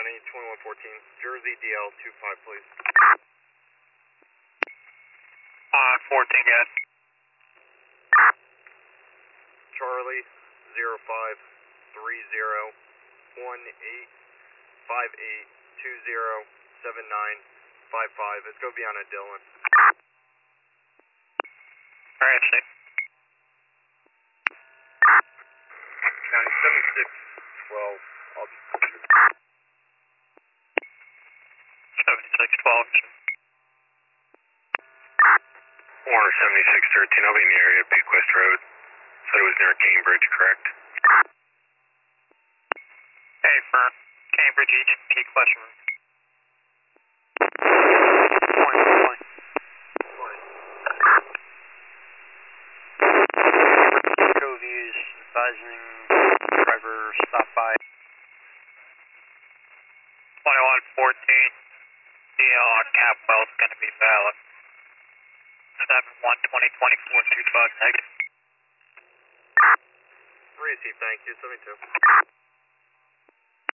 County, 2114, Jersey DL 25, please. 14, yes. Charlie 05301858207955. It's going to be on a Dylan. Alright, see. County 7612. 7612. Warner 7613, I'll be in the area of Peak West Road. Said it was near Cambridge, correct? Hey, firm. Cambridge East, Peak West Road. Views advising driver stop by. 2114, DL on Capwell is going to be valid. 71202425 negative. Receive, thank you, 72.